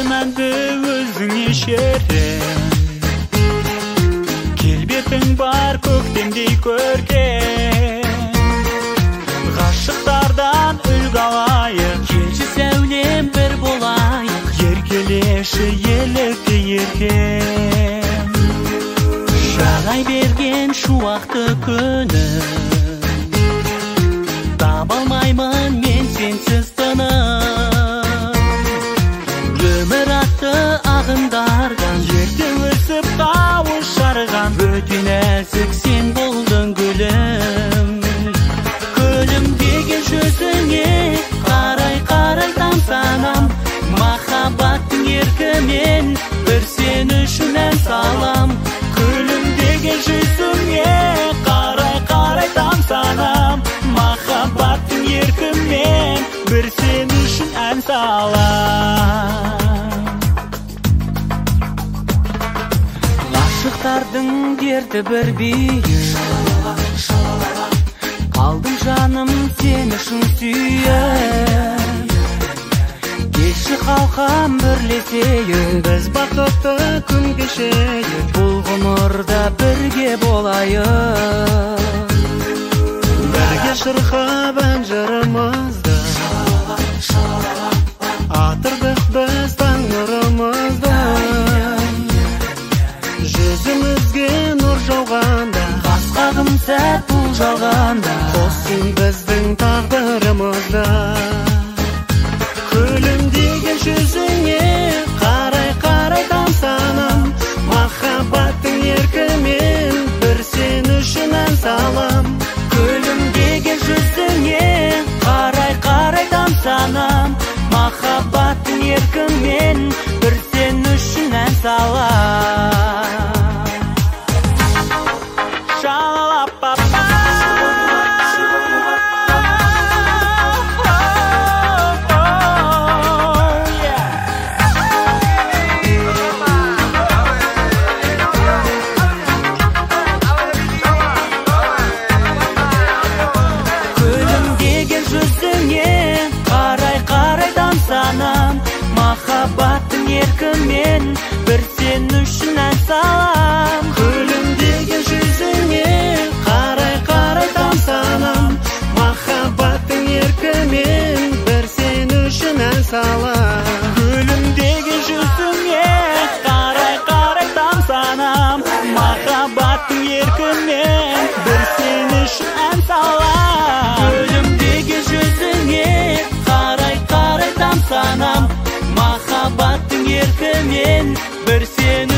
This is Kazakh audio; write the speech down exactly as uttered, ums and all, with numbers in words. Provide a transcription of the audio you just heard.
күмәнді өзіңе шерем. Келбетің бар көктемдей көркем, ғашықтардан үлгі алайық. Келші сәулем бір болайық, еркелеші елікті еркем. Жағай берген шуақты күнім, таба алмаймын мен сенсіз тыным. Өмір атты ағындардан ерте өсіп қауышарған, өте нәзік сен болдың гүлім. Күлімдеген жүзіңе қарай-қарай тамсанам, махаббаттың еркімен бір сен үшін ән салам. Күлімдеген жүзіңе қарай-қарай тамсанам, махаббаттың еркімен бір сен үшін ән салам. Ғашықтардың дерті бір бейін, қалдым жаным сен үшін сүйем. Келші қалқам бірлесейік, Біз бақытты күн кешейік, бұл ғұмырда бірге болайық. бірге шырқап ән жырымызды, атырдық біз таң нұрымызды. Жүзімізге нұр жауғанда, Қасқағым сәт бұл жалғанда, қоссың біздің тағдырымызда. Күлімдеген жүзіңе қарай-қарай тамсанам, махаббаттың еркімен бір сен үшін ән салам. күлімдеген жүзіңе қарай-қарай тамсанам, махаббаттың еркімен бір сен үшін ән салам. Шалалапапа. Күлімдеген жүзіңе қарай-қарай тамсанам, махаббаттың еркімен бір сен үшін ән салам. Күлімдеген жүзіңе қарай-қарай тамсанам, махаббаттың еркімен бір сен үшін ән салам. Күлімдеген жүзіңе қарай-қарай тамсанам, махаббаттың еркімен бір сен үшін ән салам. Күлімдеген жүзіңе қарай-қарай тамсанам, махаббаттың еркімен бір сен